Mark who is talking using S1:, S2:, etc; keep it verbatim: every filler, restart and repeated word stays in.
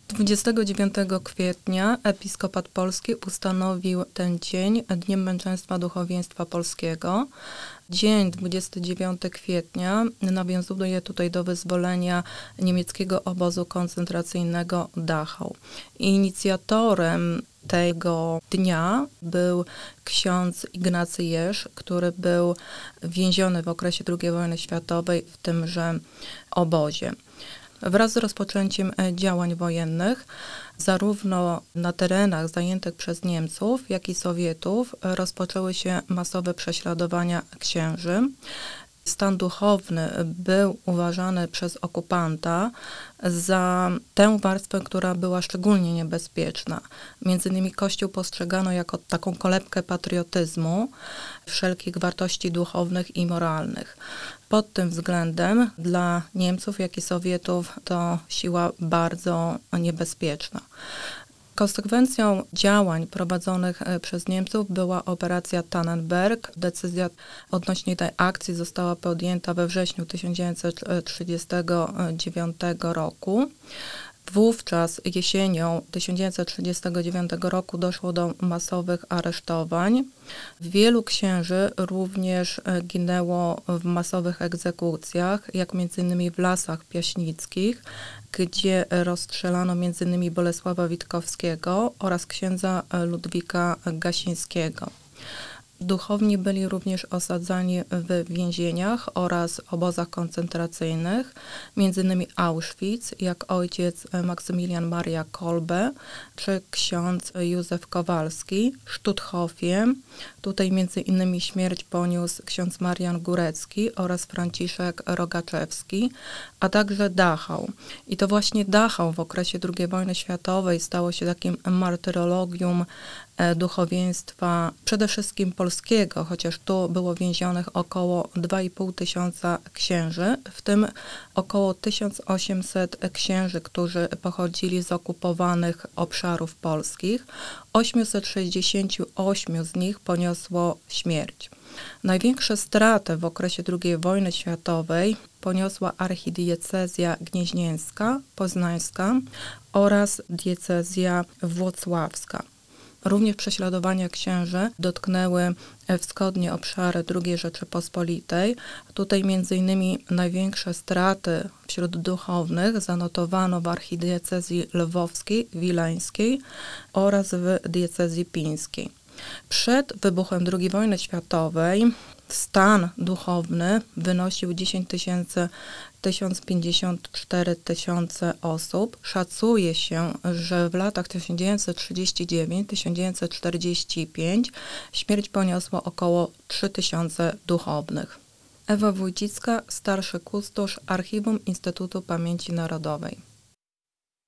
S1: dwudziestego dziewiątego kwietnia Episkopat Polski ustanowił ten dzień Dniem Męczeństwa Duchowieństwa Polskiego. Dzień dwudziestego dziewiątego kwietnia nawiązuje tutaj do wyzwolenia niemieckiego obozu koncentracyjnego Dachau. Inicjatorem tego dnia był ksiądz Ignacy Jerz, który był więziony w okresie drugiej wojny światowej w tymże obozie. Wraz z rozpoczęciem działań wojennych, zarówno na terenach zajętych przez Niemców, jak i Sowietów, rozpoczęły się masowe prześladowania księży. Stan duchowny był uważany przez okupanta za tę warstwę, która była szczególnie niebezpieczna. Między innymi Kościół postrzegano jako taką kolebkę patriotyzmu, wszelkich wartości duchownych i moralnych. Pod tym względem dla Niemców, jak i Sowietów to siła bardzo niebezpieczna. Konsekwencją działań prowadzonych przez Niemców była operacja Tannenberg. Decyzja odnośnie tej akcji została podjęta we wrześniu tysiąc dziewięćset trzydziestego dziewiątego roku. Wówczas jesienią tysiąc dziewięćset trzydziestego dziewiątego roku doszło do masowych aresztowań. Wielu księży również ginęło w masowych egzekucjach, jak między innymi w Lasach Piaśnickich, gdzie rozstrzelano między innymi Bolesława Witkowskiego oraz księdza Ludwika Gasińskiego. Duchowni byli również osadzani w więzieniach oraz obozach koncentracyjnych, między innymi Auschwitz, jak ojciec Maksymilian Maria Kolbe, czy ksiądz Józef Kowalski, Sztuthofie. Tutaj między innymi śmierć poniósł ksiądz Marian Górecki oraz Franciszek Rogaczewski, a także Dachau. I to właśnie Dachau w okresie drugiej wojny światowej stało się takim martyrologium duchowieństwa, przede wszystkim polskiego, chociaż tu było więzionych około dwa i pół tysiąca księży, w tym około tysiąc osiemset księży, którzy pochodzili z okupowanych obszarów polskich. osiemset sześćdziesiąt osiem z nich poniosło śmierć. Największe straty w okresie drugiej wojny światowej poniosła archidiecezja gnieźnieńska, poznańska oraz diecezja włocławska. Również prześladowania księży dotknęły wschodnie obszary drugiej Rzeczypospolitej. Tutaj między innymi największe straty wśród duchownych zanotowano w archidiecezji lwowskiej, wileńskiej oraz w diecezji pińskiej. Przed wybuchem drugiej wojny światowej stan duchowny wynosił dziesięć tysięcy, tysiąc pięćdziesiąt cztery tysiące osób. Szacuje się, że w latach tysiąc dziewięćset trzydziesty dziewiąty do tysiąc dziewięćset czterdziestego piątego śmierć poniosło około trzy tysiące duchownych. Ewa Wójcicka, starszy kustosz Archiwum Instytutu Pamięci Narodowej.